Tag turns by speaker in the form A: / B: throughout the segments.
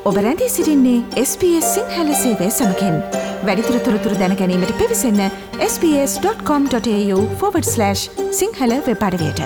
A: ඔබ රැඳී සිටින්නේ SBS සිංහල සේවය සමගින්. වැඩිදුර තොරතුරු දැන ගැනීමට පිවිසන්න sbs.com.au/සිංහල වෙබ් අඩවියට.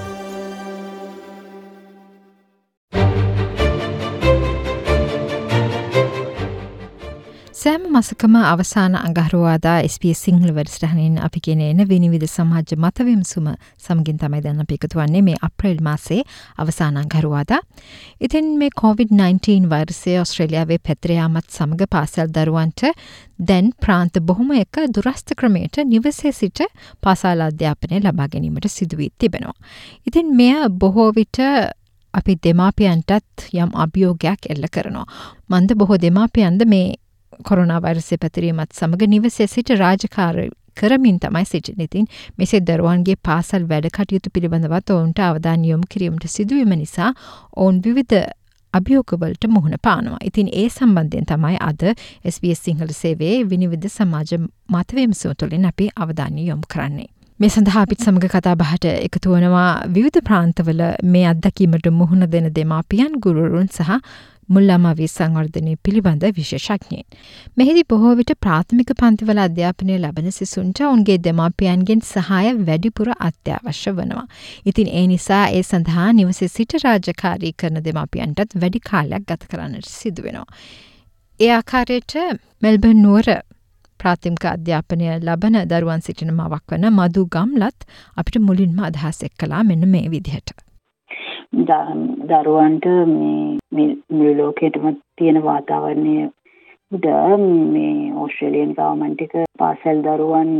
B: සෑම මසකම අවසාන අඟහරුවාදා SBS සිංහල වැඩසටහනින් අපි ගෙන එන විනිවිද සමාජ මත විමසුම සමගින් තමයි දැන් අපි එකතු වන්නේ මේ අප්‍රේල් මාසයේ අවසාන අඟහරුවාදා. ඉතින් මේ COVID-19 වෛරසය ඕස්ට්‍රේලියාවේ පැතිර යාමත් සමග පාසල් දරුවන්ට දැන් ප්‍රාන්ත බොහොමයක දුරස්ථ ක්‍රමයට නිවසේ සිට පාසල් අධ්‍යාපනය ලබා ගැනීමට සිදු වී තිබෙනවා. ඉතින් මෙය බොහෝ විට අපි දෙමාපියන්ටත් යම් අභියෝගයක් එල්ල කරනවා. මන්ද බොහෝ දෙමාපියන්ද මේ කොරෝනා වෛරසය පැතිරීමත් සමග නිවසේ සිට රාජකාරී කරමින් තමයි සිටින්නේ. ඉතින් මෙසේ දරුවන්ගේ පාසල් වැඩ කටයුතු පිළිබඳවත් ඔවුන්ට අවධානය යොමු කිරීමට සිදුවීම නිසා ඔවුන් විවිධ අභියෝගවලට මුහුණ පානවා. ඉතින් ඒ සම්බන්ධයෙන් තමයි අද SBS සිංහල සේවයේ විනිවිද සමාජ මත විමසුම තුළින් අපි අවධානය යොමු කරන්නේ. මේ සඳහා අපිත් සමග කතා බහට එකතු වනවා විවිධ ප්‍රාන්තවල මේ අත්දැකීමට මුහුණ දෙන දෙමාපියන්, ගුරුවරුන් සහ මුල්ලමවී සංවර්ධනය පිළිබඳ විශේෂඥයින්. මෙහිදී බොහෝ විට ප්‍රාථමික පන්තිවල අධ්‍යාපනය ලබන සිසුන්ට ඔවුන්ගේ දෙමාපියන්ගෙන් සහාය වැඩිපුර අත්‍යවශ්‍ය වනවා. ඉතින් ඒ නිසා ඒ සඳහා නිවසේ සිට රාජකාරී කරන දෙමාපියන්ටත් වැඩි කාලයක් ගත කරන්නට සිදු වෙනවා. ඒ ආකාරයට මෙල්බර්න් නුවර ප්‍රාථමික අධ්‍යාපනය ලබන දරුවන් සිටින මවක් වන මදු ගම්ලත් අපිට මුලින්ම අදහස් එක්කලා මෙන්න මේ විදිහට.
C: දරුවන්ට මේ මුළු ලෝකෙටම තියෙන වාතාවරණය උඩ මේ ඕස්ට්‍රේලියන් ගවර්න්මන්ට් එක පාසල් දරුවන්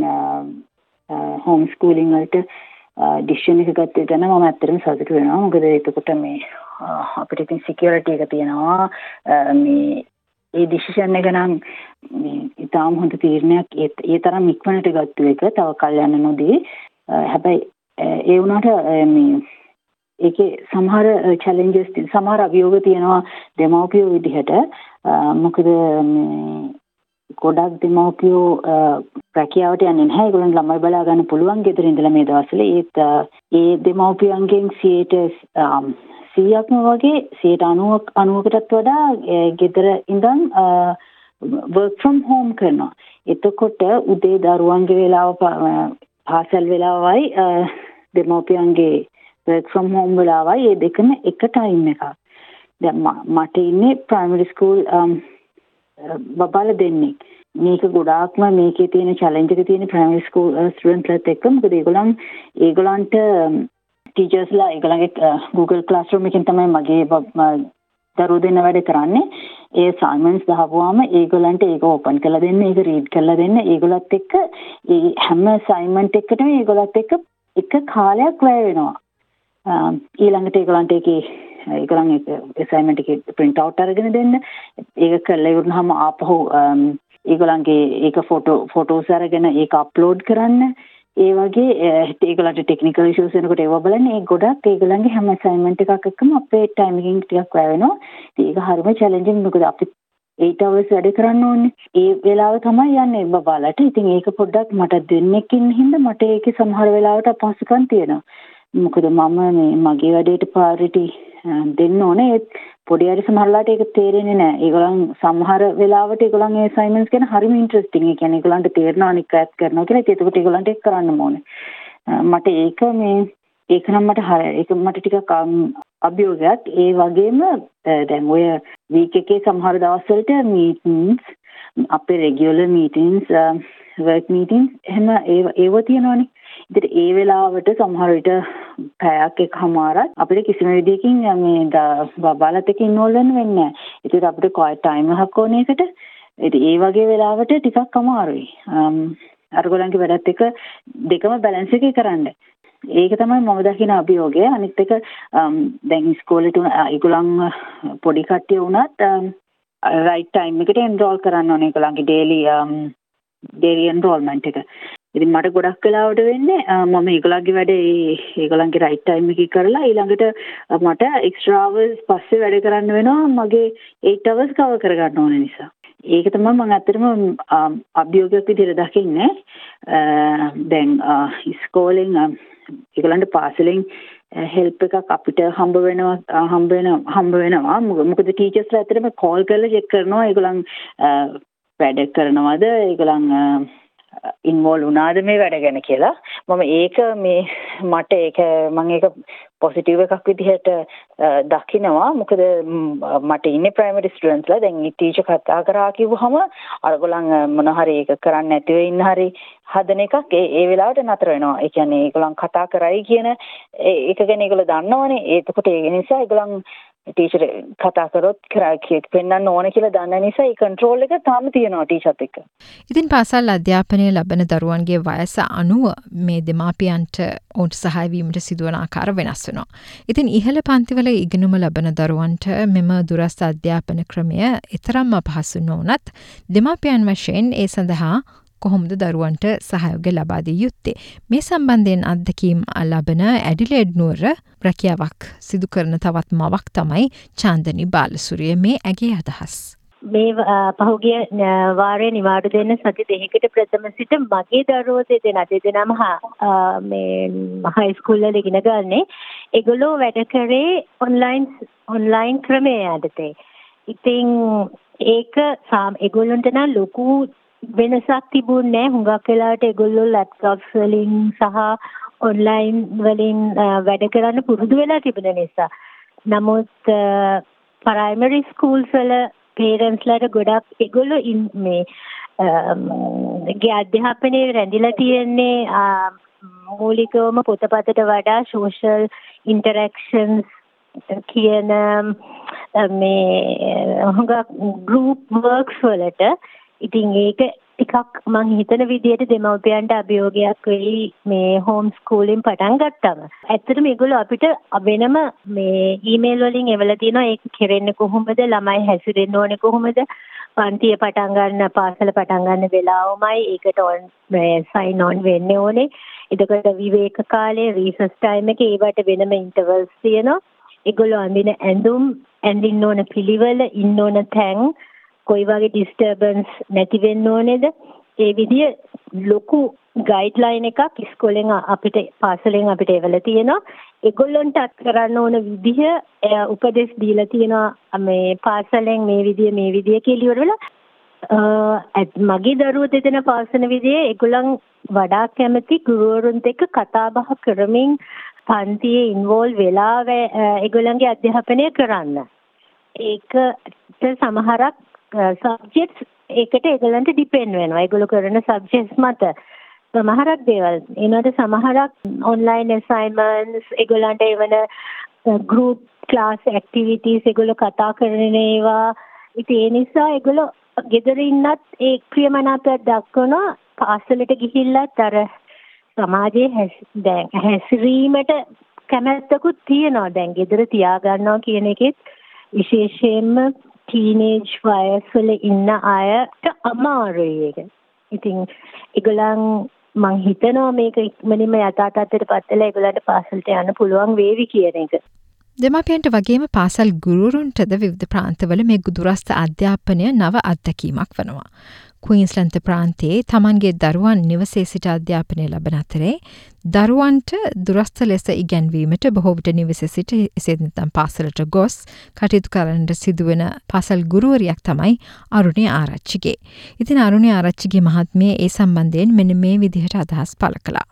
C: හෝම් ස්කූලින් වලට ඩිසිෂන් එක ගත්තේ ගැන මම ඇත්තටම සතුටු වෙනවා. මොකද එතකොට මේ අපිට ඉතින් සිකියුරිටි එක තියෙනවා. මේ ඒ ඩිසිෂන් එක නම් මේ ඉතාම හොඳ තීරණයක්. ඒ තරම් ඉක්මනට ගත්තු එක තව කල් යන නොදී. හැබැයි ඒ වුණාට මේ ඒකේ සමහර චැලෙන්ජස් සමහර අභියෝග තියෙනවා දෙමව්පියෝ විදිහට. මොකද ගොඩක් දෙමව්පියෝ රැකියාවට යන්නේ නැහැ. ඒගොල්ලන් ළමයි බලා ගන්න පුළුවන් ගෙදර ඉඳලා මේ දවස්වල. ඒ දෙමව්පියන්ගෙන් 100%ක්ම වගේ 90%කටත් වඩා ගෙදර ඉඳන් work from home කරනවා. එතකොට උදේ දරුවන්ගේ වෙලාව පාසල් වෙලාවයි දෙමව්පියන්ගේ work from home වෙලාවයි ඒ දෙකම එක ටයිම් එකක්. දැන් මට ඉන්නේ primary school බබාලා දෙන්නේ. මේක ගොඩාක්ම මේකේ තියෙන challenge එක තියෙන primary school students එක්ක. මොකද ඒගොල්ලන්ට teachersලා ඒගොල්ලන්ගේ Google Classroom එකෙන් තමයි මගේ දරුවෝ දෙන්න වැඩ කරන්නේ. ඒ assignments දාපුවාම ඒගොල්ලන්ට ඒක open කරලා දෙන්න, ඒක read කරලා දෙන්න. ඒගොල්ලත් එක්ක ඒ හැම assignment එකකටම ඒගොල්ලත් එක්ක එක කාලයක් වැය වෙනවා. ඊළඟට ඒගොල්ලන්ට ඒගොල්ලන්ගේ assignment එකේ print out අරගෙන දෙන්න. ඒක කරලා ඉවරනහම ආපහු ඒගොල්ලන්ගේ ඒක photos අරගෙන ඒක upload කරන්න. ඒ වගේ ඒගොල්ලන්ට technical issues වෙනකොට ඒව බලන්න. ඒ ගොඩක් ඒගොල්ලන්ගේ හැම assignment එකක් එක්කම අපේ time එකකින් ටිකක් වැය වෙනවා. ඒක හරිම challenging. මොකද අපි 8 hours වැඩ කරන්න ඕනේ. ඒ වෙලාව තමයි යන්නේ බබාලට. ඉතින් ඒක පොඩ්ඩක් මට දෙන්නෙක් ඉන්න හින්දා මට ඒකේ සමහර වෙලාවට අපහසුකම් තියෙනවා. මොකද මම මේ මගේ වැඩේට ප්‍රයොරිටි දෙන්න ඕනේ. පොඩි හරි සමහරලාට ඒක තේරෙන්නේ නැහැ. ඒගොල්ලන් සමහර වෙලාවට ඒගොල්ලන්ගේ assignments ගැන හරිම ඉන්ටරෙස්ටිං. ඒ කියන්නේ ඒගොල්ලන්ට තේරෙනවා අනික ඇත් කරනවා කියලා. ඒකට ඒගොල්ලන්ට ඒක කරන්න ඕනේ. මට ඒක නම් මට ටිකක් අභියෝගයක්. ඒ වගේම දැන් ඔය වීක් එකේ සමහර දවස්වලට meetings අපේ regular meetings work meetings එහෙම ඒව තියෙනවනේ. ඉතින් ඒ වෙලාවට සමහර විට පැයක් එකමාරක් අපිට කිසිම විදිහකින් මේ බබාලත් එක්ක ඉන්වෝල්ව් වෙන්න වෙන්නේ නැහැ. ඉතින් අපිට quiet time එකක් ඕන එකට. ඉතින් ඒ වගේ වෙලාවට ටිකක් අමාරුයි. අරගොල්ලන්ගේ වැඩත් එක්ක දෙකම බැලන්ස් එකේ කරන්න. ඒක තමයි මම දකින අභියෝගය. අනිත් එක දැන් ඉස්කෝලේට ඒගොල්ලන් පොඩි කට්ටිය වුණත් right time එකට enroll කරන්න ඕනේ. ඒගොල්ලන්ගේ daily enrollment එක. ඉතින් මට ගොඩක් වෙලාවට වෙන්නේ මම ඒගොල්ලන්ගේ වැඩේ ඒගොල්ලන්ගේ right time එකේ කරලා ඊළඟට මට extra hours පස්සේ වැඩ කරන්න වෙනවා මගේ 8 hours cover කරගන්න ඕන නිසා. ඒක තමයි මම අත්‍තරම අභියෝගයක් විදිහට දකින්නේ. දැන් ඉස්කෝලෙන් ඒගොල්ලන්ට පාසලෙන් හෙල්ප් එකක් අපිට හම්බ වෙනවා. මොකද ටීචර්ස්ලා ඇත්තටම කෝල් කරලා චෙක් කරනවා ඒගොල්ලන් වැඩ කරනවද ඒගොල්ලන් ඉන්වෝල්ව් වුණාද මේ වැඩ ගැන කියලා. මම ඒක පොසිටිව් එකක් විදිහට දකිනවා. මොකද මට ඉන්නේ ප්‍රයිමරි ස්ටුඩන්ට්ස්ලා. දැන් ටීචර් කතා කරා කිව්වහම අරගොල්ලන් මොන හරි ඒක කරන්න නැතිව ඉන්න හරි හදන එකක් ඒ වෙලාවට නතර වෙනවා. ඒ කියන්නේ ඒගොල්ලන් කතා කරයි කියන ඒක ගැන ඒගොල්ලෝ දන්නවනේ. ඒකට ඒ නිසා ඒගොල්ලන් ටීචර් කතා කරොත් පෙන්වන්න ඕන කියලා දන්න නිසා ඒ කන්ට්‍රෝල් එක තාම තියෙනවා ටීචර්ත් එක්ක.
B: ඉතින් පාසල් අධ්‍යාපනය ලබන දරුවන්ගේ වයස අනුව මේ දෙමාපියන්ට ඔවුන්ට සහාය වීමට සිදුවන ආකාර වෙනස් වෙනවා. ඉතින් ඉහළ පන්තිවල ඉගෙනුම ලබන දරුවන්ට මෙම දුරස්ථ අධ්‍යාපන ක්‍රමය තරම්ම අපහසු නොවුනත් දෙමාපියන් වශයෙන් ඒ සඳහා කොහොමද දරුවන්ට සහයෝගය ලබා දී යුත්තේ? මේ සම්බන්ධයෙන් අත්දැකීම් ලබන ඇඩිලේඩ් නුවර රැකියාවක් සිදු කරන තවත් මවක් තමයි චාන්දනි බාලසූරිය. මේ ඇගේ අදහස්.
D: මේ පහුගිය වාරයේ නිවාඩු දෙන්න සති දෙකකට ප්‍රථම සිට මගේ දරුවෝ දෙදෙනාම මේ හයි ස්කූල් වල ඉගෙන ගන්නේ. ඒගොල්ලෝ වැඩ කරේ ඔන්ලයින් ක්‍රමයේ යටතේ. ඉතින් ඒක ඒගොල්ලන්ට නම් ලොකු වෙනසක් තිබුණේ නැහැ. හුඟක් වෙලාවට ඒගොල්ලෝ ලැප්ටොප්ස් වලින් සහ ඔන්ලයින් වලින් වැඩ කරන්න පුරුදු වෙලා තිබෙන නිසා. නමුත් ප්‍රයිමරි ස්කූල්ස් වල පේරන්ට්ස්ලාට ගොඩක් ඒගොල්ලෝ මේ ගේ අධ්‍යාපනයේ රැඳිලා තියෙන්නේ මූලිකවම පොතපතට වඩා සෝෂල් ඉන්ටරැක්ෂන්ස් කියන මේ හුඟක් ගෲප් වර්ක්ස් වලට. ඉතින් ඒක ටිකක් මම හිතන විදිහට දෙමව්පියන්ට අභියෝගයක් වෙයි මේ හෝම් ස්කූලින් පටන් ගත්තම. ඇත්තටම මේගොල්ලෝ අපිට වෙනම මේ ඊමේල් වලින් එවලා තියෙනවා ඒක කෙරෙන්නේ කොහොමද, ළමයි හැසිරෙන්න ඕනේ කොහොමද, පන්තිය පටන් ගන්න පාසල පටන් ගන්න වෙලාවමයි ඒකට සයින් ඔන් වෙන්න ඕනේ. එතකොට විවේක කාලේ රීසස් ටයිම් එකේ ඒවට වෙනම ඉන්ටර්වල්ස් තියෙනවා. ඒගොල්ලෝ අඳින ඇඳුම්, ඇඳින්න ඕන පිළිවෙල, ඉන්න ඕන තැන්, කොයි වගේ ඩිස්ටර්බන්ස් නැති වෙන්න ඕනේද, ඒ විදිය ලොකු ගයිඩ්ලයින් එකක් ඉස්කෝලෙන් අපිට පාසලෙන් අපිට එවලා තියෙනවා. ඒගොල්ලන්ට කරන්න ඕන විදිහ උපදෙස් දීලා තියෙනවා මේ පාසලෙන් මේ විදිය කියලා ඉවරලා මගේ දරුවෝ දෙදෙනා පාසන විදිහේ ඒගොල්ලන් වඩා කැමති ගුරුවරුන්ට එක්ක කතා බහ කරමින් පන්තියේ ඉන්වෝල්ව් වෙලා ඒගොල්ලන්ගේ අධ්‍යාපනය කරන්න. ඒකට සමහරක් සබ්ජෙක්ට්ස් ඒකට ඒගොල්ලන්ට ඩිපෙන්ඩ් වෙනවා. ඒගොල්ලෝ කරන සබ්ජෙක්ට්ස් මත සමහරක් දේවල් ඒනට සමහරක් ඔන්ලයින් ඇසයින්මන්ට්ස් ඒගොල්ලන්ට එවන ගෲප් ක්ලාස් ඇක්ටිවිටීස් ඒගොල්ලෝ කතා කරන ඒවා. ඉතින් ඒ නිසා ඒගොල්ලෝ ගෙදර ඉන්නත් ඒ ක්‍රියාමනාපයක් දක්වනවා. පාසලට ගිහිල්ලත් අර සමාජයේ දැන් හැසිරීමට කැමැත්තකුත් තියෙනවා. දැන් ගෙදර තියාගන්නවා කියන එකෙත් විශේෂයෙන්ම ටීනේජ් වයස්වල ඉන්න අයට අමාරුයි ඒක. ඉතින් ඒගොල්ලන් මං හිතනවා මේක ඉක්මනින්ම යථා තත්ත්වයට පත් වෙලා ඒගොල්ලන්ට පාසලට යන්න පුළුවන් වේවි කියන එක.
B: දෙමාපියන්ට වගේම පාසල් ගුරුවරුන්ටද විවිධ ප්‍රාන්තවල මේ දුරස්ථ අධ්‍යාපනය නව අත්දැකීමක් වනවා. ක්වීන්ස්ලන්ත ප්‍රාන්තයේ තමන්ගේ දරුවන් නිවසේ සිට අධ්‍යාපනය ලබන අතරේ දරුවන්ට දුරස්ථ ලෙස ඉගැන්වීමට බොහෝ විට නිවසේ සිට එසේ නැත්නම් පාසලට ගොස් කටයුතු කරන්නට සිදුවන පාසල් ගුරුවරියක් තමයි අරුණි ආරච්චිගේ. ඉතින් අරුණි ආරච්චිගේ මහත්මිය ඒ සම්බන්ධයෙන් මෙන්න මේ විදිහට අදහස් පළ කළා.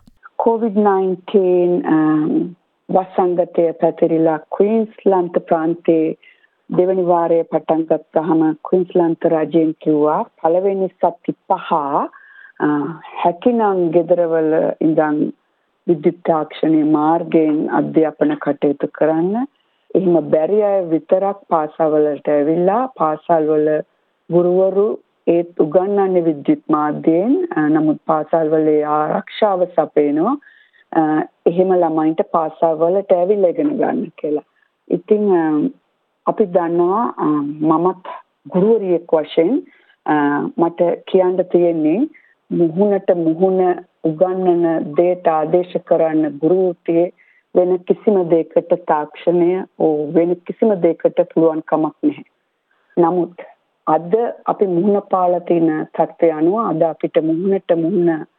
E: COVID-19 වසංගතය පැතිරිලා ක්වීන්ස්ලන්ත ප්‍රාන්තයේ දෙවනි වාරයේ පටන් ගත්තාම ක්වීන්ස්ලන්ත රජයෙන් කිව්වා පළවෙනි සති 5 හැකිනම් ගෙදරවල ඉඳන් විද්‍යුත් තාක්ෂණයේ මාර්ගයෙන් අධ්‍යාපන කටයුතු කරන්න. එහෙම බැරි අය විතරක් පාසල්වලට ඇවිල්ලා පාසල්වල ගුරුවරු ඒත් උගන්වන්නේ විද්‍යුත් මාධ්‍යයෙන්. නමුත් පාසල්වල ආරක්ෂාව සපයනවා. එහෙම ළමයින්ට පාසල්වලට ඇවිල්ලා ඉගෙන ගන්න කියලා. ඉතින් අපි දන්නවා මමත් ගුරුවරියෙක් වශයෙන් මට කියන්න තියෙන්නේ මුහුණට මුහුණ උගන්වන දේට ආදේශ කරන්න ගුරු වෘත්තියේ වෙන කිසිම දෙයකට තාක්ෂණය වෙන කිසිම දෙයකට පුළුවන් කමක් නැහැ. නමුත් අද අපි මුහුණ පාලා තියෙන තත්ත්වය අනුව අද අපිට මුහුණට මුහුණ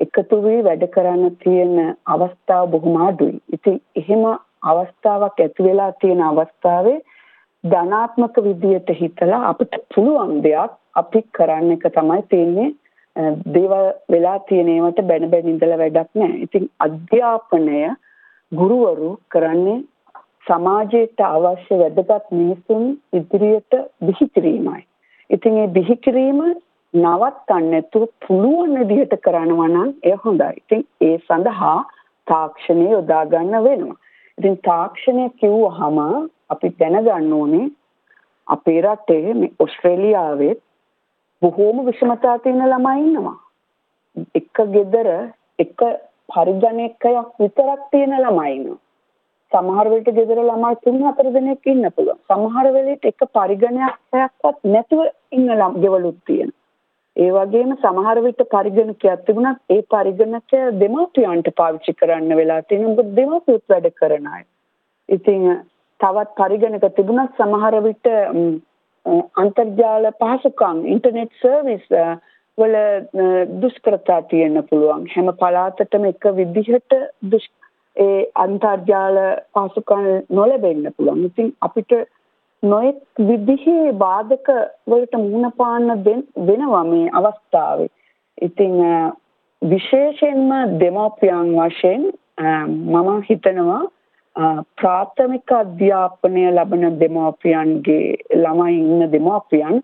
E: එකතු වී වැඩ කරන්න තියෙන අවස්ථාව බොහොම අඩුයි. ඉතින් එහෙම අවස්ථාවක් ඇති වෙලා තියෙන අවස්ථාවේ ධනාත්මක විදියට හිතලා අපිට පුළුවන් දෙයක් අපි කරන්න එක තමයි තියෙන්නේ. දේවල් වෙලා තියෙන ඒවට බැන බැන ඉඳලා වැඩක් නැහැ. ඉතින් අධ්‍යාපනය ගුරුවරු කරන්නේ සමාජයට අවශ්‍ය වැදගත් මිනිසුන් ඉදිරියට බිහි කිරීමයි. ඉතින් මේ බිහි කිරීම නවත්තන්න නැතුව පුළුවන් විදිහට කරනවා නම් එය හොඳයි. ඉතින් ඒ සඳහා තාක්ෂණය යොදා ගන්න වෙනවා. ඉතින් තාක්ෂණය කිව්වහම අපි දැනගන්න ඕනේ අපේ රටේ මේ ඕස්ට්‍රේලියාවේ බොහෝම විෂමතා තියෙන ළමයි ඉන්නවා. එක ගෙදර එක පරිගණකයක් විතරක් තියෙන ළමයි ඉන්නවා. සමහර වෙලට ගෙදර ළමයි 3-4 දෙනෙක් ඉන්න පුළුවන්. සමහර වෙලට එක පරිගණකයක්වත් නැතුව ඉන්න ගෙවලුත් තියෙනවා. ඒ වගේම සමහර විට පරිගණකයක් තිබුණත් ඒ පරිගණකය දෙමාපියන්ට පාවිච්චි කරන්න වෙලා තියෙනවා. මොකද දෙමාපියොත් වැඩ කරන අය. ඉතින් තවත් පරිගණක තිබුණත් සමහර විට අන්තර්ජාල පහසුකම් ඉන්ටර්නෙට් සර්විස් වල දුෂ්කරතා තියෙන්න පුළුවන්. හැම පළාතටම එක විදිහට ඒ අන්තර්ජාල පහසුකම් නොලැබෙන්න පුළුවන්. ඉතින් අපිට නොයෙක් විදිහේ බාධක වලට මුහුණ පාන්න වෙනවා මේ අවස්ථාවේ. ඉතින් විශේෂයෙන්ම දෙමාපියන් වශයෙන් මම හිතනවා ප්‍රාථමික අධ්‍යාපනය ලබන දෙමාපියන්ගේ ළමයි ඉන්න දෙමාපියන්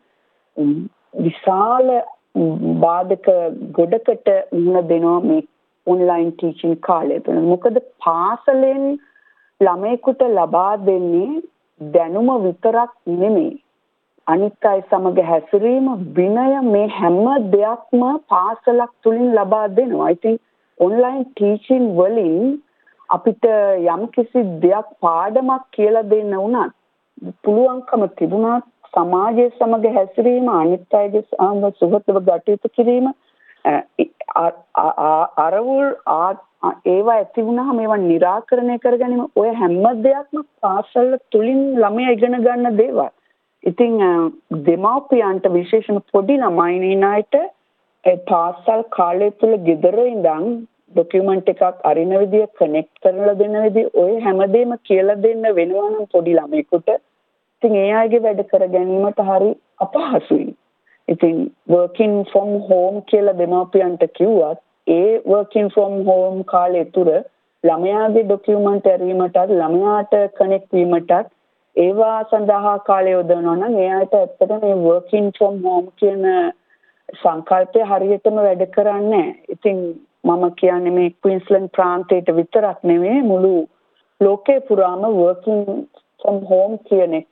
E: විශාල බාධක ගොඩකට මුහුණ දෙනවා මේ ඔන්ලයින් ටීචින් කාලය තුළ. මොකද පාසලෙන් ළමයෙකුට ලබා දෙන්නේ දැනුම විතරක් නෙමෙයි. අනිත් අය සමග හැසිරීම, විනය, මේ හැම දෙයක්ම පාසලක් තුලින් ලබා දෙනවා. ඉතින් ඔන්ලයින් ටීචින් වලින් අපිට යම් කිසි දෙයක් පාඩමක් කියලා දෙන්න වුණත් පුළුවන්කම තිබුණා සමාජයේ සමග හැසිරීම, අනිත් අයගේ සමග සුහදව ගටයුතු කිරීම, අරවුල් ඒවා ඇති වුණාම ඒවා निराකරණය කරගැනීම, ඔය හැම දෙයක්ම පාසල තුලින් ළමයා ඉගෙන ගන්න දේවල්. ඉතින් දෙමාපියන්ට විශේෂම පොඩි ළමයි ඉන්නයිට පාසල් කාලය තුල ගෙදර ඉඳන් ડોකියුමන්ට් එකක් අරින විදිය, කනෙක්ට් කරලා දෙන විදිය, ඔය හැමදේම කියලා දෙන්න වෙනවා නම් පොඩි ළමයෙකුට. ඉතින් ඒ අයගේ වැඩ කර ගැනීමට හරි අපහසුයි. ඉතින් working from home කියලා දෙමාපියන්ට කිව්වත් ඒ working from home කාලය තුර ළමයාගේ ડોකියුමන්ට් ඇරීමටත්, ළමයාට කනෙක්ට් වීමටත් ඒවා සඳහා කාලය යොදවනවා නම් එයාට ඇත්තටම මේ working from home කියන සංකල්පය හරියටම වැඩ කරන්නේ නැහැ. ඉතින් මම කියන්නේ මේ ක්වීන්ස්ලන්ඩ් ප්‍රාන්තයට විතරක් නෙමෙයි මුළු ලෝකේ පුරාම working from home කියන එක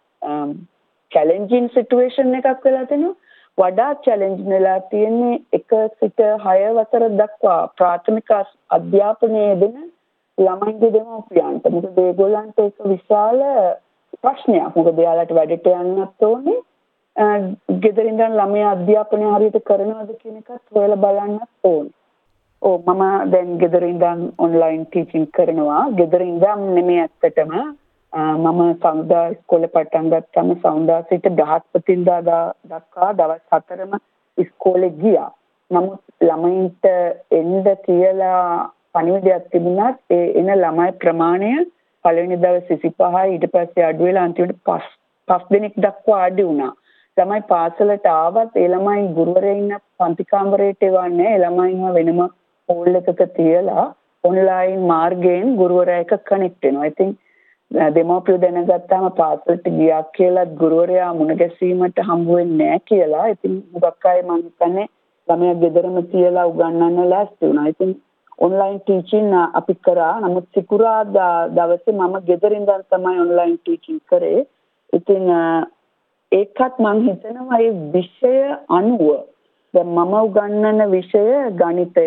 E: challenging situation එකක් වෙලා තිනවා. වඩා challenge වෙලා තියෙන්නේ 1 සිට 6 වසර දක්වා ප්‍රාථමික අධ්‍යාපනයේ දෙන ළමයින්ගේ දෙමාපියන්ට. මොකද ඒගොල්ලන්ට ඒක විශාල ප්‍රශ්නයක්. මොකද එයාලට වැඩට යන්නත් ඕනේ. ගෙදර ඉඳන් ළමයා අධ්‍යාපනය හරියට කරනවද කියන එකත් හොයලා බලන්නත් ඕනේ. මම දැන් ගෙදර ඉඳන් ඔන්ලයින් ටීචින් කරනවා. ගෙදර ඉඳන් නෙමෙයි ඇත්තටම මම සඳුදා ඉස්කෝලේ පටන් ගත්තම සඳුදා සිට බ්‍රහස්පතින්දා දක්වා දවස් 4ම ඉස්කෝලේ ගියා. නමුත් ළමයින්ට එන්න කියලා පණිවිඩයක් තිබුණත් ඒ එන ළමයි ප්‍රමාණය පළවෙනි දවසේ 25යි, ඊට පස්සේ අඩු වෙලා අන්තිමට 5 දෙනෙක් දක්වා අඩු වුණා. ළමයි පාසලට ආවත් ඒ ළමයි ගුරුවරයා ඉන්න පන්ති කාමරයට එවන්නේ. ඒ ළමයින්ව වෙනම හෝල් එකක තියලා ඔන්ලයින් මාර්ගයෙන් ගුරුවරයා එක්ක කනෙක්ට් වෙනවා. ඉතින් දෙමාපියෝ දැනගත්තාම පාසලට ගියා කියලා ගුරුවරයා මුණ ගැසීමට හම්බ වෙන්නේ නැහැ කියලා. ඉතින් හුඟක් අය මම හිතන්නේ ළමයා ගෙදරම තියලා උගන්වන්න ලෑස්ති වුණා. ඉතින් ඔන්ලයින් ටීචින් අපි කරා. නමුත් සිකුරාදා දවසේ මම ගෙදර ඉඳන් තමයි ඔන්ලයින් ටීචින් කරේ. ඉතින් ඒකත් මම හිතනවා මේ විෂය අනුව දැන් මම උගන්වන විෂය ගණිතය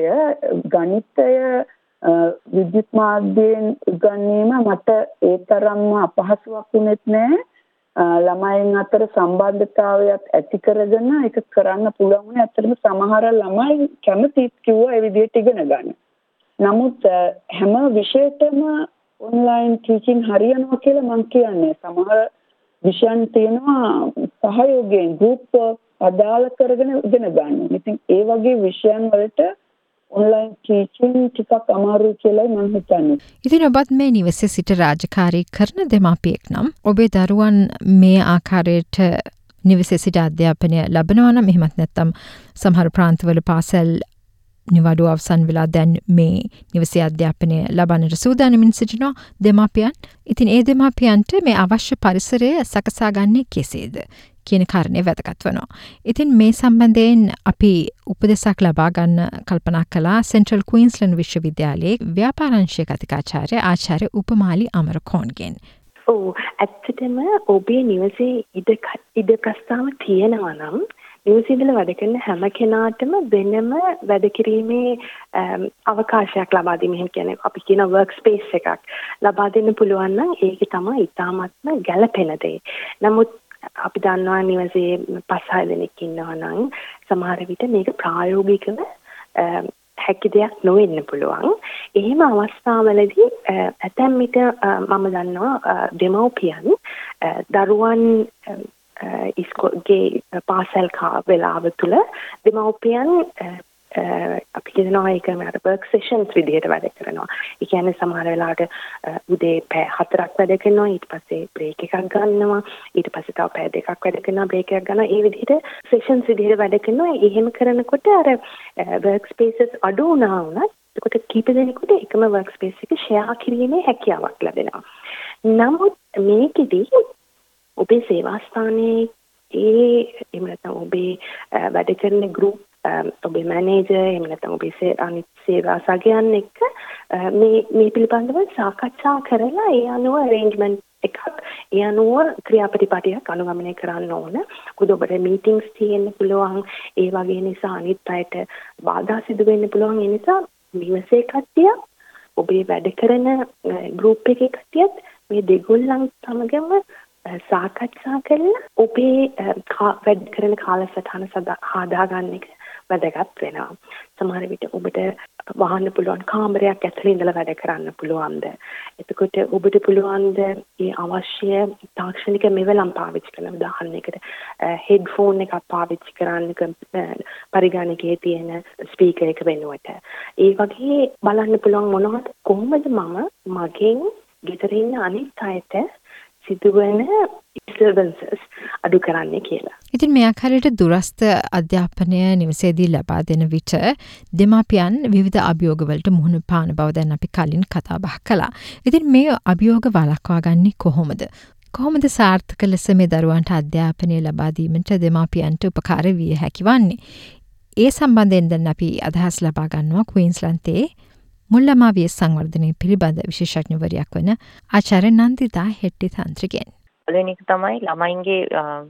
E: විද්‍යුත් මාධ්‍යයෙන් උගන්වීම මට ඒ තරම්ම අපහසුයක් වුණෙත් නෑ. ළමයින් අතර සම්බන්ධතාවයක් ඇති කරගෙන ඒක කරන්න පුළුවන් වුණේ. ඇත්තටම සමහර ළමයි කැමතිත් කිව්වා ඒ විදිහට ඉගෙන ගන්න. නමුත් හැම විෂයකම ඔන්ලයින් ටීචින් හරියනවා කියලා මම කියන්නේ. සමහර විෂයන් තියෙනවා සහයෝගයෙන් ගෲප් අදාළ කරගෙන ඉගෙන ගන්න. ඉතින් ඒ වගේ විෂයන් වලට ඔන්ලයින් ටීචින් ටිකක් අමාරුයි කියලායි මම හිතන්නේ.
B: ඉතින් ඔබත් මේ නිවසේ සිට රාජකාරී කරන දෙමාපියෙක් නම් ඔබේ දරුවන් මේ ආකාරයට නිවසේ සිට අධ්‍යාපනය ලබනවා නම් එහෙමත් නැත්නම් සමහර ප්‍රාන්තවල පාසල් නිවාඩු අවසන් වෙලා දැන් මේ නිවසේ අධ්‍යාපනය ලබන්නට සූදානමින් සිටිනවා දෙමාපියන්. ඉතින් ඒ දෙමාපියන්ට මේ අවශ්‍ය පරිසරය සකසා ගන්නේ කෙසේද කියන කාරණේ වැදගත් වෙනවා. ඉතින් මේ සම්බන්ධයෙන් අපි උපදෙසක් ලබා ගන්න කල්පනා කළා සෙන්ට්‍රල් ක්වීන්ස්ලන්ඩ් විශ්වවිද්‍යාලයේ ව්‍යාපාරංශයේ කතිකාචාර්ය ආචාර්ය උපමාලි අමරකෝන්ගෙන්.
F: ඇත්තටම ඔබේ නිවසේ ඉඩ ප්‍රස්තාව තියෙනවා නම් නිවසේ ඉඳලා වැඩ කරන හැම කෙනාටම වෙනම වැඩ කිරීමේ අවකාශයක් ලබා දීම. එහෙම කියන්නේ අපි කියන වර්ක් ස්පේස් එකක් ලබා දෙන්න පුළුවන් නම් ඒක තමයි ඉතාමත්ම ගැළපෙන දේ. නමුත් අපි දන්නවා නිවසේ 5-6 දෙනෙක් ඉන්නවා නම් සමහර විට මේක ප්‍රායෝගිකව හැකි දෙයක් නොවෙන්න පුළුවන්. එහෙම අවස්ථාවලදී ඇතැම් විට මම දන්නවා දෙමව්පියන් දරුවන් ඉස්කෝලේ පාසල් වේලාව තුල දෙමව්පියන් අපි කියනවා ඒක මට වර්ක් සෙෂන්ස් විදිහට වැඩ කරනවා. ඒ කියන්නේ සමහර වෙලාවට උදේ පැය 4ක් වැඩ කරනවා, ඊට පස්සේ බ්‍රේක් එකක් ගන්නවා, ඊට පස්සේ තව පැය 2ක් වැඩ කරනවා, බ්‍රේක් එකක් ගන්නවා. ඒ විදිහට සෙෂන්ස් විදිහට වැඩ කරනවා. එහෙම කරනකොට අර වර්ක් ස්පේසස් අඩු වුණා වුණත් එතකොට කීප දෙනෙකුට එකම වර්ක් ස්පේස් එක ෂෙයා කිරීමේ හැකියාවක් ලැබෙනවා. නමුත් මේකෙදී ඔබේ සේවාස්ථානයේ එහෙම නැත්නම් ඔබේ වැඩ කරන ගෲප් ඔබේ මැනේජර් එහෙම නැත්නම් ඔබේ අනිත් සේවා සගයන් එක්ක මේ පිළිබඳව සාකච්ඡා කරලා ඒ අනුව arrangement එකක් ඒ අනුව ක්‍රියාපටිපාටියක් අනුගමනය කරන්න ඕන. මොකද ඔබට මීටින්ග්ස් තියෙන්න පුළුවන්. ඒ වගේ නිසා අනිත් අයට බාධා සිදු වෙන්න පුළුවන්. ඒ නිසා නිවසේ කට්ටිය ඔබේ වැඩ කරන ගෲප් එකේ කට්ටියත් මේ දෙගොල්ලන් සමගම සාකච්ඡා කරලා ඔබේ වැඩ කරන කාලසටහන හදාගන්න එක වැදගත් වෙනවා. සමහර විට ඔබට වහන්න පුළුවන් කාමරයක් ඇතුලේ ඉඳලා වැඩ කරන්න පුළුවන්ද? එතකොට ඔබට පුළුවන්ද මේ අවශ්‍ය තාක්ෂණික මෙවලම් පාවිච්චි කරන උදාහරණයකට හෙඩ්ෆෝන් එකක් පාවිච්චි කරන්න පරිගණකයේ තියෙන ස්පීකර් එක වෙනුවට. ඒ වගේ බලන්න පුළුවන් මොනවද කොහොමද මම මගෙන් ගෙදර ඉන්න අනිත් අයට සිදුවන disturbances අඩු කරන්නේ කියලා.
B: ඉතින් මේ ආකාරයට දුරස්ථ අධ්‍යාපනය නිවසේදී ලබා දෙන විට දෙමාපියන් විවිධ අභියෝගවලට මුහුණ පාන බව දැන් අපි කලින් කතා බහ කළා. ඉතින් මේ අභියෝග වළක්වා ගන්නේ කොහොමද? කොහොමද සාර්ථක ලෙස මේ දරුවන්ට අධ්‍යාපනය ලබා දීමට දෙමාපියන්ට උපකාර විය හැකි වන්නේ? ඒ සම්බන්ධයෙන් දැන් අපි අදහස් ලබා ගන්නවා ක්වීන්ස්ලන්තයේ මුල්ලමාවිය සංවර්ධනය පිළිබඳ විශේෂඥවරයක් වන ආචාර්ය නන්දිතා හෙට්ටි තන්ත්‍රිගෙන්.
G: පළවෙනි එක තමයි ළමයින්ගේ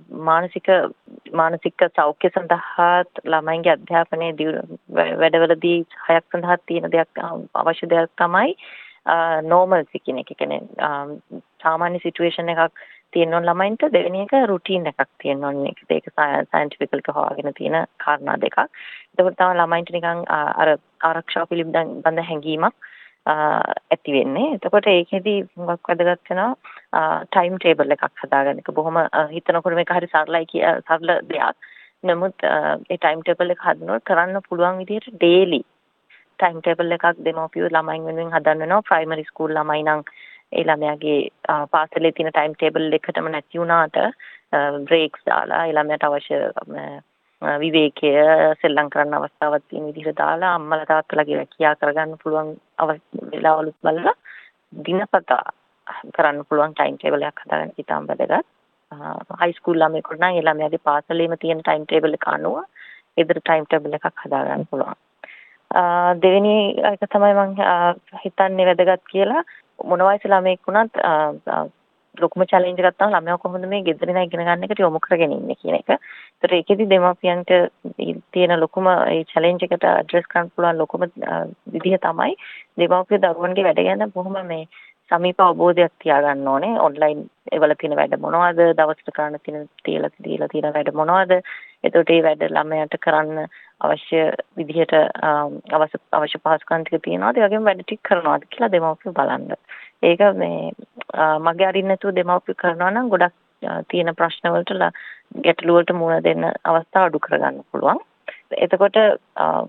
G: මානසික සෞඛ්‍ය සඳහා ළමයින්ගේ අධ්‍යාපනයේ වැඩවලදී සහයක් සඳහා තියෙන දෙයක් අවශ්‍ය දෙයක් තමයි normalcy කියන එක. කියන්නේ සාමාන්‍ය සිටුේෂන් එකක් තියෙන ළමයින්ට දෙවෙනි එක රුටීන් එකක් තියෙන ඕනේ. ඒක සයන්ටිෆිකල්ට හොයාගෙන තියෙන කාරණා දෙකක්. ඒකත් තමයි ළමයින්ට නිකන් අර ආරක්ෂාව පිළිබඳ හැඟීමක් ඇති වෙන්නේ. එතකොට ඒකෙදි හුඟක් වැදගත් වෙනවා ටයිම් ටේබල් එකක් හදාගන්න එක. බොහොම හිතනකොට මේක හරි සරල දෙයක්. නමුත් ඒ ටයිම් ටේබල් එක හදනකොට කරන්න පුළුවන් විදිහට ඩේලි ටයිම් ටේබල් එකක් දෙමව්පියෝ ළමයින් වෙනුවෙන් හදන්න වෙනවා. ප්‍රයිමරි ස්කූල් ළමයි නම් ඒ ළමයාගේ පාසලේ තියෙන ටයිම් ටේබල් එකටම නැති වුණාට බ්‍රේක්ස් දාලා ඒ ළමයාට අවශ්‍ය විවේකය සෙල්ලම් කරන්න අවස්ථාවක් තියෙන විදිහට දාලා අම්මලා තාත්තලාගේ රැකියා කරගන්න පුළුවන් වෙලාවලුත් බලලා දිනපතා කරන්න පුළුවන් ටයිම් ටේබල් එකක් හදාගන්න ඉතාම වැදගත්. හයි ස්කූල් ළමයෙකුට නම් ඒ ළමයාගේ පාසලේම තියෙන ටයිම් ටේබල් එක අනුව ඒතර ටයිම් ටේබල් එකක් හදාගන්න පුළුවන්. දෙවෙනි එක තමයි මම හිතන්නේ වැදගත් කියලා මොන වයස ළමයෙක් වුණත් ලොකුම චැලෙන්ජ් එකක් තමයි ළමයා කොහොමද මේ ගෙදර ඉඳන් ඉගෙන ගන්න එකට යොමු කරගෙන ඉන්නේ කියන එක. ඒතර ඒකෙදි දෙමාපියන්ට තියෙන ලොකුම ඒ චැලෙන්ජ් එකට ඇඩ්‍රස් කරන්න පුළුවන් ලොකුම විදිහ තමයි දෙමාපිය දරුවන්ගේ වැඩ ගැන බොහොම මේ සමීප අවබෝධයක් තියාගන්න ඕනේ. ඔන්ලයින් ඒවල තියෙන වැඩ මොනවද? දවසට කරන්න තියෙන දීලා තියෙන වැඩ මොනවද? එතකොට ඒ වැඩ ළමයාට කරන්න අවශ්‍ය විදිහට අවශ්‍ය පහසුකම් ටික තියනවාද? ඒ වගේම වැඩ ටික කරනවාද කියලා දෙමාපියෝ බලන්න. ඒක මේ මගේ අරින්න නැතුව දෙමාපියෝ කරනවා නම් ගොඩක් තියෙන ප්‍රශ්න වලට ගැටලු වලට මුහුණ දෙන්න අවස්ථා අඩු කරගන්න පුළුවන්. එතකොට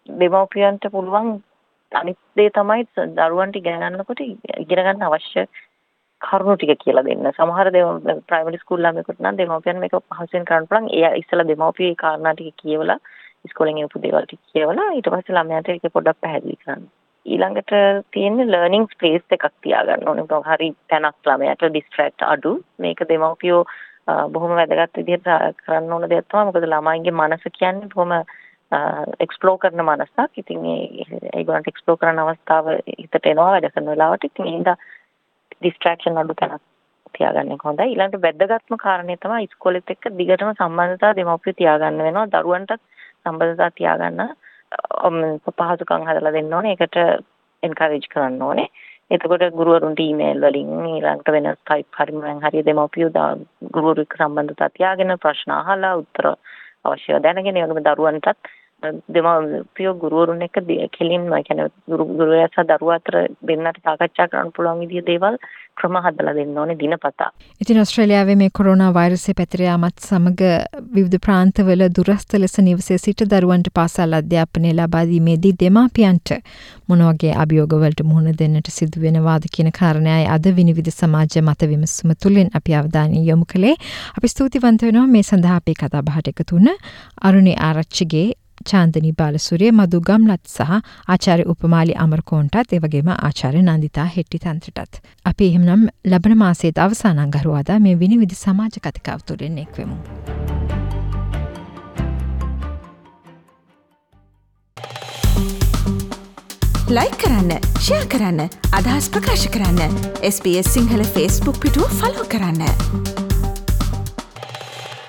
G: දෙමව්පියන්ට පුළුවන් අනිත් දේ තමයි දරුවන්ට ඉගෙන ගන්නකොට ඉගෙන ගන්න අවශ්‍ය කරුණු ටික කියලා දෙන්න. සමහර ප්‍රයිමරි ස්කූල් ළමයෙකුට නම් දෙමව්පියන් මේක පහසුවෙන් කරන්න පුළුවන්. එයා ඉස්සලා දෙමව්පියෝ ඒ කාරණා ටික කියවලා ඉස්කෝලෙන් එපු දේවල් ටික කියවලා ඊට පස්සේ ළමයාට ඒක පොඩ්ඩක් පැහැදිලි කරන්න. ඊළඟට තියෙන්නේ ලර්නින් ස්පේස් එකක් තියාගන්න ඕනේ. මොකද හරි තැනක් ළමයාට ඩිස්ට්‍රැක්ට් අඩු. මේක දෙමව්පියෝ බොහොම වැදගත් විදිහට කරන්න ඕන දෙයක් තමයි. මොකද ළමයින්ගේ මනස කියන්නේ බොහොම එක්ස්ප්ලෝර් කරන මනසක්. ඉතින් ඒගොල්ලන්ට එක්ස්ප්ලෝර් කරන අවස්ථාව හිතට එනවා වැඩ කරන වෙලාවට. ඉතින් ඒ හින්දා ඩිස්ට්‍රැක්ෂන් අඩු තැනක් තියාගන්න එක හොඳයි. ඊළඟට වැදගත්ම කාරණේ තමයි ඉස්කෝලෙත් එක්ක දිගටම සම්බන්ධතාව දෙමව්පියෝ තියාගන්න වෙනවා. දරුවන්ටත් සම්බන්ධතාව තියාගන්න පහසුකම් හදලා දෙන්න ඕනේ. ඒකට එන්කරේජ් කරන්න ඕනේ. එතකොට ගුරුවරුන්ට ඊමේල් වලින් ඊළඟට වෙන ස්කයිප් හරි දෙමව්පියෝ ගුරුවරු එක්ක සම්බන්ධතාව තියාගෙන ප්‍රශ්න අහලා උත්තර අවශ්‍යව දැනගෙන ඒ වගේම දරුවන්ටත් දෙමව්පියෝ ගුරුවරුන් එක්ක කෙලින්ම කියන්නේ ගුරුවරයා සහ දරුවා අතර දෙන්නට සාකච්ඡා කරන්න පුළුවන් විදිහේ දේවල් ක්‍රම හදලා දෙන්න ඕනේ දිනපතා.
B: ඉතින් ඕස්ට්‍රේලියාවේ මේ කොරෝනා වෛරසය පැතිර යාමත් සමග විවිධ ප්‍රාන්තවල දුරස්ථ ලෙස නිවසේ සිට දරුවන්ට පාසල් අධ්‍යාපනය ලබා දීමේදී දෙමාපියන්ට මොන වගේ අභියෝගවලට මුහුණ දෙන්නට සිදු වෙනවාද කියන කාරණයයි අද විනිවිද සමාජ මත විමසුම තුළින් අපි අවධානය යොමු කළේ. අපි ස්තුතිවන්ත වෙනවා මේ සඳහා අපේ කතා බහට එකතු වුණ අරුණි ආරච්චිගේ, චාන්දනී බාලසූරිය, මදු ගම්ලත් සහ ආචාර්ය උපමාලි අමරකෝන්ටත් එවැගේම ආචාර්ය නන්දිතා හෙට්ටිතන්ත්‍රටත්. අපි එහෙමනම් ලබන මාසයේ අවසාන අඟහරුවාදා මේ විනිවිද සමාජ කතිකාව තුළින් එක්වෙමු.
A: ලයික් කරන්න, ෂෙයා කරන්න, අදහස් ප්‍රකාශ කරන්න. SBS සිංහල Facebook පිටුව ෆලෝ කරන්න.